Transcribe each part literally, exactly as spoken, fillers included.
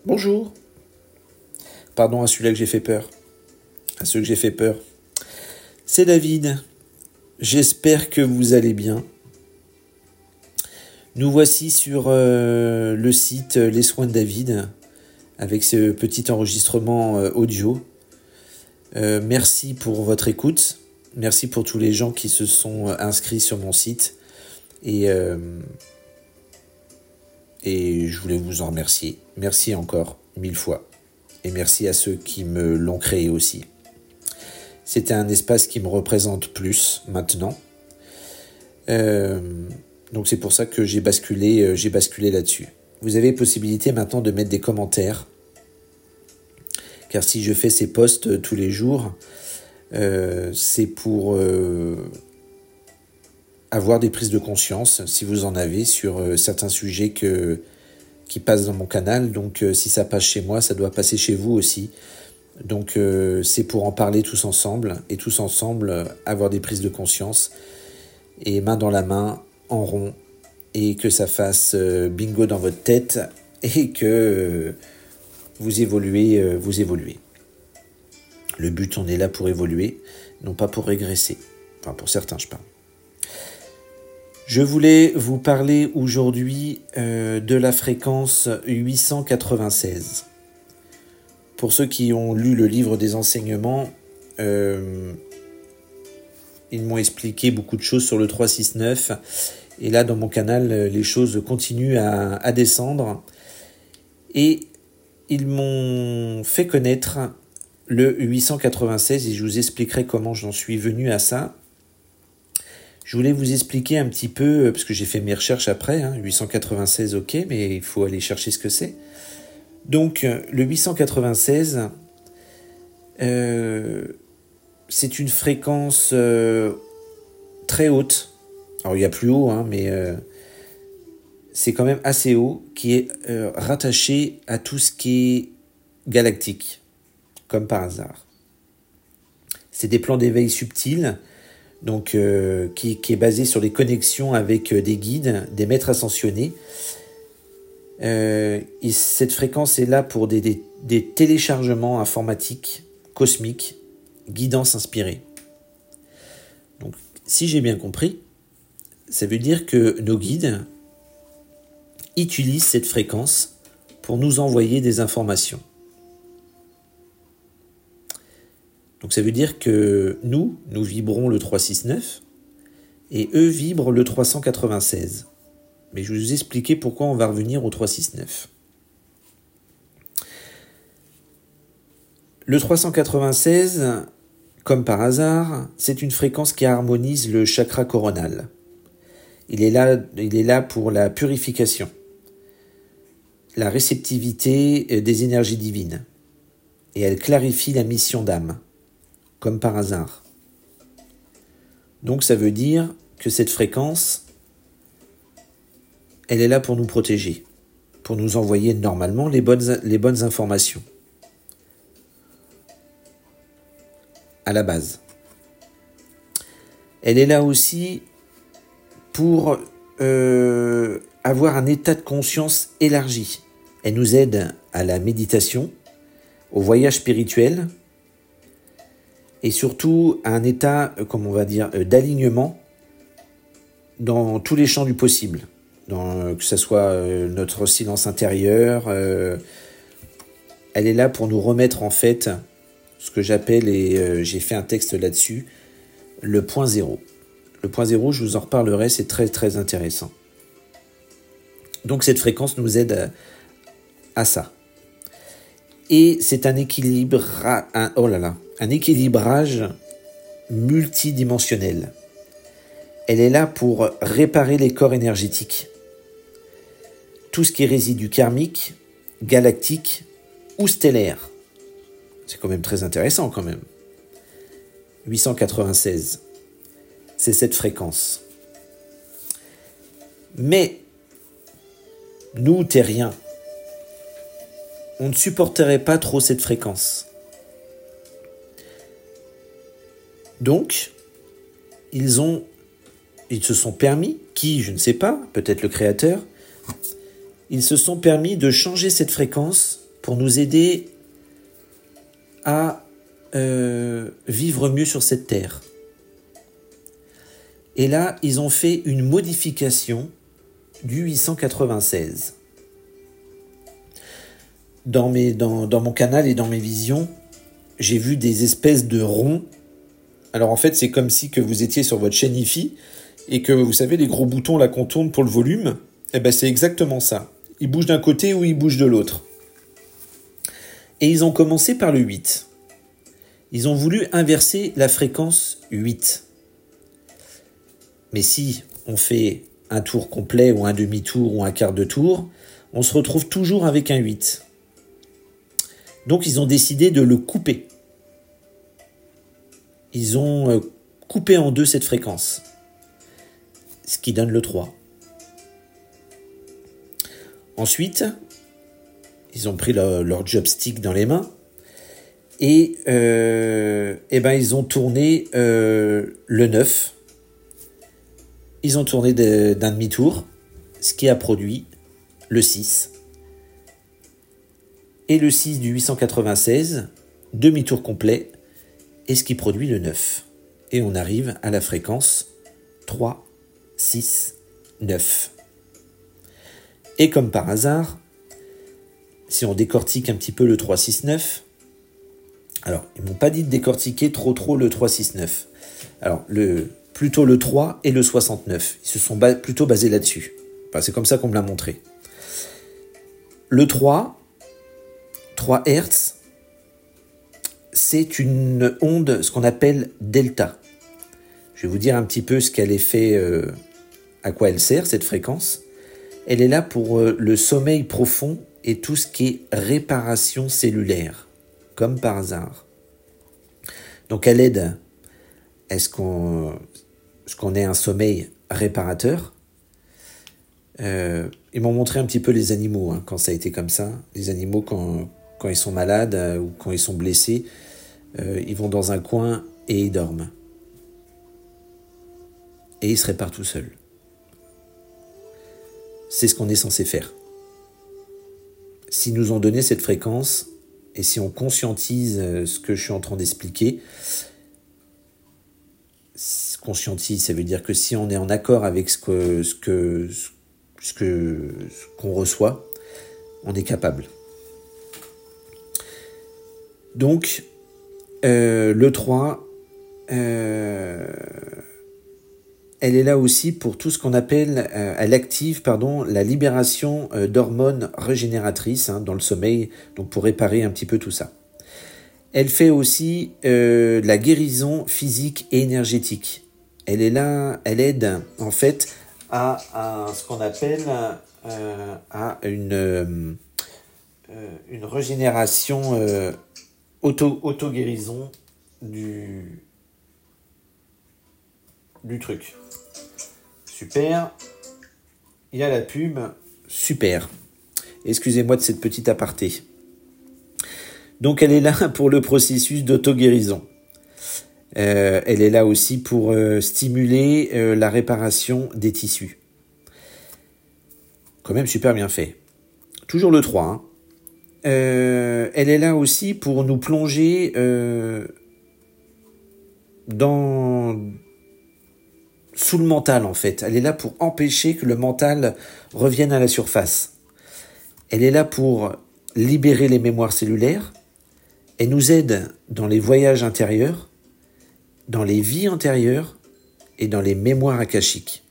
Bonjour. Pardon à celui-là que j'ai fait peur. À ceux que j'ai fait peur. C'est David. J'espère que vous allez bien. Nous voici sur euh, le site Les Soins de David avec ce petit enregistrement euh, audio. Euh, merci pour votre écoute. Merci pour tous les gens qui se sont inscrits sur mon site. Et, euh, et je voulais vous en remercier. Merci encore, mille fois. Et merci à ceux qui me l'ont créé aussi. C'était un espace qui me représente plus maintenant. Euh, donc c'est pour ça que j'ai basculé, euh, j'ai basculé là-dessus. Vous avez possibilité maintenant de mettre des commentaires. Car si je fais ces posts euh, tous les jours, euh, c'est pour euh, avoir des prises de conscience, si vous en avez, sur euh, certains sujets que, qui passent dans mon canal. Donc euh, si ça passe chez moi, ça doit passer chez vous aussi. Donc euh, c'est pour en parler tous ensemble, et tous ensemble euh, avoir des prises de conscience, et main dans la main, en rond, et que ça fasse euh, bingo dans votre tête, et que euh, vous évoluez, euh, vous évoluez. Le but, on est là pour évoluer, non pas pour régresser. Enfin, pour certains, je parle. Je voulais vous parler aujourd'hui euh, de la fréquence huit cent quatre-vingt-seize. Pour ceux qui ont lu le livre des enseignements, euh, ils m'ont expliqué beaucoup de choses sur le trois cent soixante-neuf. Et là, dans mon canal, les choses continuent à, à descendre. Et ils m'ont fait connaître le huit cent quatre-vingt-seize et je vous expliquerai comment j'en suis venu à ça. Je voulais vous expliquer un petit peu, parce que j'ai fait mes recherches après, hein, huit cent quatre-vingt-seize, ok, mais il faut aller chercher ce que c'est. Donc, le huit cent quatre-vingt-seize, euh, c'est une fréquence euh, très haute. Alors, il y a plus haut, hein, mais euh, c'est quand même assez haut, qui est euh, rattaché à tout ce qui est galactique, comme par hasard. C'est des plans d'éveil subtils, donc euh, qui, qui est basé sur les connexions avec des guides, des maîtres ascensionnés. Euh, et cette fréquence est là pour des, des, des téléchargements informatiques, cosmiques, guidance inspirée. Donc, si j'ai bien compris, ça veut dire que nos guides utilisent cette fréquence pour nous envoyer des informations. Donc, ça veut dire que nous, nous vibrons le trois cent soixante-neuf et eux vibrent le trois cent quatre-vingt-seize. Mais je vais vous expliquer pourquoi on va revenir au trois cent soixante-neuf. Le trois cent quatre-vingt-seize, comme par hasard, c'est une fréquence qui harmonise le chakra coronal. Il est là, il est là pour la purification, la réceptivité des énergies divines. Et elle clarifie la mission d'âme, comme par hasard. Donc ça veut dire que cette fréquence, elle est là pour nous protéger, pour nous envoyer normalement les bonnes, les bonnes informations. À la base. Elle est là aussi pour euh, avoir un état de conscience élargi. Elle nous aide à la méditation, au voyage spirituel, et surtout à un état, comme on va dire, d'alignement dans tous les champs du possible. Dans, que ce soit euh, notre silence intérieur, euh, elle est là pour nous remettre en fait ce que j'appelle, et euh, j'ai fait un texte là-dessus, le point zéro. Le point zéro, je vous en reparlerai, c'est très très intéressant. Donc cette fréquence nous aide à, à ça. Et c'est un équilibre, un, oh là là, un équilibrage multidimensionnel. Elle est là pour réparer les corps énergétiques. Tout ce qui est résidu karmique, galactique ou stellaire. C'est quand même très intéressant quand même. huit cent quatre-vingt-seize, c'est cette fréquence. Mais, nous, terriens, on ne supporterait pas trop cette fréquence. Donc, ils ont, ils se sont permis, qui, je ne sais pas, peut-être le créateur, ils se sont permis de changer cette fréquence pour nous aider à euh, vivre mieux sur cette terre. Et là, ils ont fait une modification du huit cent quatre-vingt-seize. Dans, mes, dans, dans mon canal et dans mes visions, j'ai vu des espèces de ronds. Alors en fait, c'est comme si que vous étiez sur votre chaîne Hi-Fi et que, vous savez, les gros boutons là qu'on tourne pour le volume, eh ben c'est exactement ça. Ils bougent d'un côté ou ils bougent de l'autre. Et ils ont commencé par le huit. Ils ont voulu inverser la fréquence huit. Mais si on fait un tour complet ou un demi-tour ou un quart de tour, on se retrouve toujours avec un huit. Donc ils ont décidé de le couper. Ils ont coupé en deux cette fréquence, ce qui donne le trois. Ensuite, ils ont pris leur, leur joystick dans les mains et, euh, et ben ils ont tourné euh, le neuf. Ils ont tourné de, d'un demi-tour, ce qui a produit le six. Et le six du huit cent quatre-vingt-seize, demi-tour complet, et ce qui produit le neuf. Et on arrive à la fréquence trois, six, neuf. Et comme par hasard, si on décortique un petit peu le trois, six, neuf, alors ils m'ont pas dit de décortiquer trop trop le trois, six, neuf. Alors le, plutôt le trois et le soixante-neuf, ils se sont ba- plutôt basés là-dessus. Enfin, c'est comme ça qu'on me l'a montré. Le trois, trois hertz, c'est une onde, ce qu'on appelle delta. Je vais vous dire un petit peu ce qu'elle est fait, euh, à quoi elle sert, cette fréquence. Elle est là pour euh, le sommeil profond et tout ce qui est réparation cellulaire, comme par hasard. Donc elle aide à ce qu'on, ce qu'on ait un sommeil réparateur. Euh, ils m'ont montré un petit peu les animaux, hein, quand ça a été comme ça. Les animaux, quand, quand ils sont malades euh, ou quand ils sont blessés, euh, ils vont dans un coin et ils dorment. Et ils se réparent tout seuls. C'est ce qu'on est censé faire. S'ils nous ont donné cette fréquence, et si on conscientise ce que je suis en train d'expliquer, conscientise, ça veut dire que si on est en accord avec ce que, ce que, ce que, ce qu'on reçoit, on est capable. Donc, euh, le trois, euh, elle est là aussi pour tout ce qu'on appelle, euh, elle active, pardon, la libération euh, d'hormones régénératrices, hein, dans le sommeil, donc pour réparer un petit peu tout ça. Elle fait aussi euh, la guérison physique et énergétique. Elle est là, elle aide en fait à, à ce qu'on appelle euh, à une euh, une régénération euh, auto auto guérison du du truc. Super. Il y a la pub. Super. Excusez-moi de cette petite aparté. Donc elle est là pour le processus d'auto-guérison. Euh, elle est là aussi pour euh, stimuler euh, la réparation des tissus. Quand même super bien fait. Toujours le trois. Hein. Euh, elle est là aussi pour nous plonger euh, dans... sous le mental en fait. Elle est là pour empêcher que le mental revienne à la surface. Elle est là pour libérer les mémoires cellulaires. Elle nous aide dans les voyages intérieurs, dans les vies antérieures et dans les mémoires akashiques.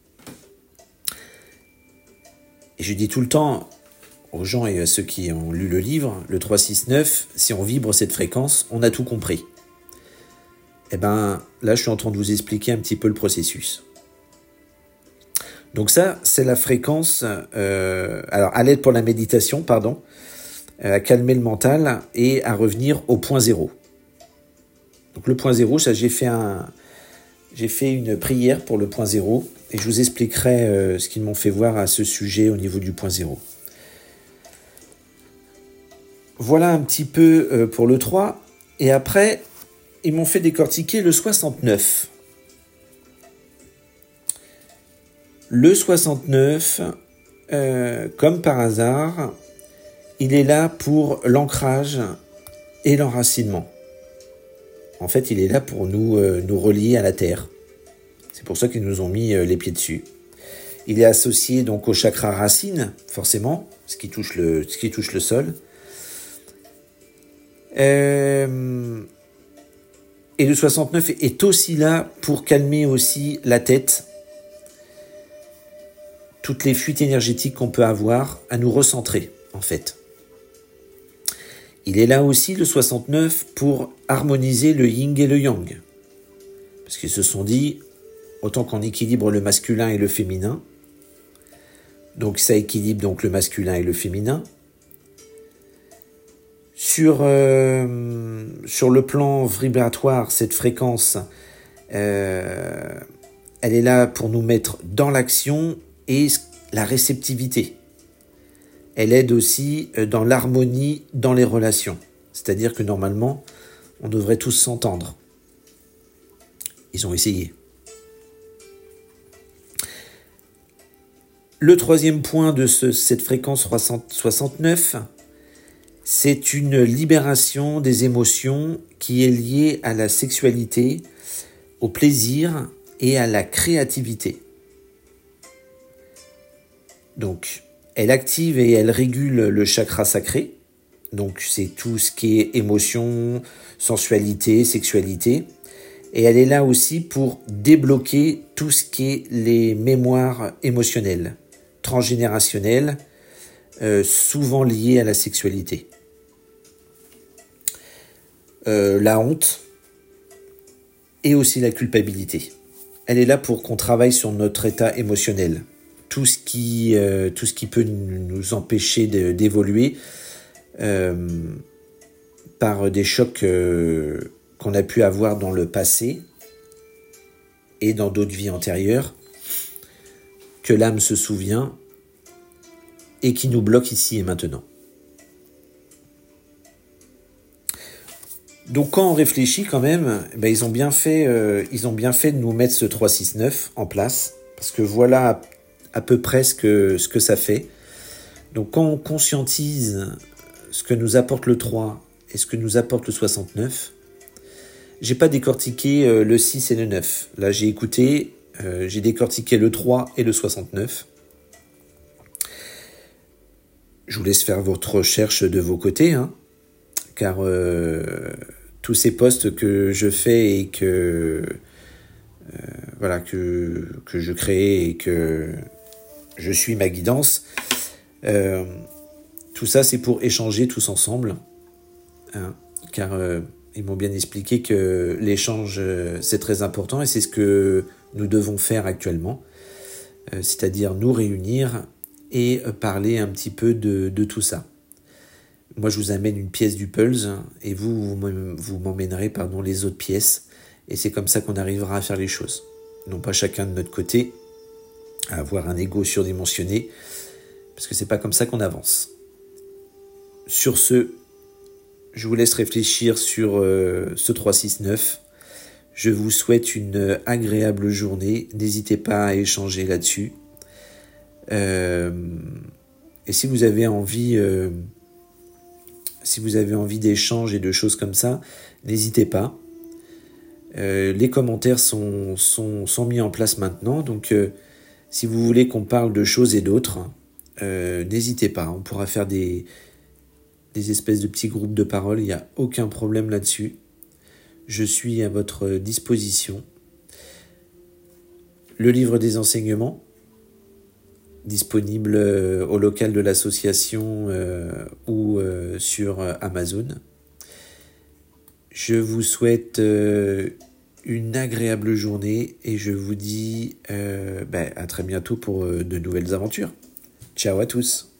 Et je dis tout le temps aux gens et à ceux qui ont lu le livre, le trois six neuf, si on vibre cette fréquence, on a tout compris. Eh ben, là, je suis en train de vous expliquer un petit peu le processus. Donc ça, c'est la fréquence, euh, alors à l'aide pour la méditation, pardon, à calmer le mental et à revenir au point zéro. Donc le point zéro, ça j'ai fait un, j'ai fait une prière pour le point zéro et je vous expliquerai euh, ce qu'ils m'ont fait voir à ce sujet au niveau du point zéro. Voilà un petit peu euh, pour le trois et après ils m'ont fait décortiquer le soixante-neuf. Le soixante-neuf, euh, comme par hasard, il est là pour l'ancrage et l'enracinement. En fait, il est là pour nous, euh, nous relier à la terre. C'est pour ça qu'ils nous ont mis euh, les pieds dessus. Il est associé donc au chakra racine, forcément, ce qui touche le, ce qui touche le sol. Euh, et le soixante-neuf est aussi là pour calmer aussi la tête, toutes les fuites énergétiques qu'on peut avoir, à nous recentrer, en fait. Il est là aussi, le soixante-neuf, pour harmoniser le yin et le yang. Parce qu'ils se sont dit, autant qu'on équilibre le masculin et le féminin, donc ça équilibre donc le masculin et le féminin. Sur, euh, sur le plan vibratoire, cette fréquence, euh, elle est là pour nous mettre dans l'action et la réceptivité. Elle aide aussi dans l'harmonie dans les relations. C'est-à-dire que normalement, on devrait tous s'entendre. Ils ont essayé. Le troisième point de ce, cette fréquence soixante-neuf, c'est une libération des émotions qui est liée à la sexualité, au plaisir et à la créativité. Donc, elle active et elle régule le chakra sacré. Donc, c'est tout ce qui est émotion, sensualité, sexualité. Et elle est là aussi pour débloquer tout ce qui est les mémoires émotionnelles, transgénérationnelles, euh, souvent liées à la sexualité. Euh, la honte et aussi la culpabilité. Elle est là pour qu'on travaille sur notre état émotionnel. Tout ce qui, euh, tout ce qui peut nous empêcher de, d'évoluer euh, par des chocs euh, qu'on a pu avoir dans le passé et dans d'autres vies antérieures, que l'âme se souvient et qui nous bloque ici et maintenant. Donc quand on réfléchit quand même, ben ils ont bien fait, euh, ils ont bien fait de nous mettre ce trois six neuf en place, parce que voilà à, à peu près ce que, ce que ça fait. Donc quand on conscientise ce que nous apporte le trois et ce que nous apporte le soixante-neuf, j'ai pas décortiqué euh, le six et le neuf. Là j'ai écouté, euh, j'ai décortiqué le trois et le soixante-neuf. Je vous laisse faire votre recherche de vos côtés, hein, car euh, tous ces posts que je fais et que euh, voilà que que je crée et que je suis ma guidance, euh, tout ça c'est pour échanger tous ensemble, hein, car euh, ils m'ont bien expliqué que l'échange euh, c'est très important et c'est ce que nous devons faire actuellement, euh, c'est-à-dire nous réunir et euh, parler un petit peu de, de tout ça. Moi, je vous amène une pièce du puzzle et vous, vous m'emmènerez pardon, les autres pièces. Et c'est comme ça qu'on arrivera à faire les choses. Non pas chacun de notre côté, à avoir un ego surdimensionné, parce que c'est pas comme ça qu'on avance. Sur ce, je vous laisse réfléchir sur euh, ce trois six neuf. Je vous souhaite une agréable journée. N'hésitez pas à échanger là-dessus. Euh, et si vous avez envie... Euh, Si vous avez envie d'échanges et de choses comme ça, n'hésitez pas. Euh, les commentaires sont, sont, sont mis en place maintenant. Donc, euh, si vous voulez qu'on parle de choses et d'autres, euh, n'hésitez pas. On pourra faire des, des espèces de petits groupes de parole. Il n'y a aucun problème là-dessus. Je suis à votre disposition. Le livre des enseignements, disponible au local de l'association euh, ou euh, sur Amazon. Je vous souhaite euh, une agréable journée et je vous dis euh, bah, à très bientôt pour euh, de nouvelles aventures. Ciao à tous.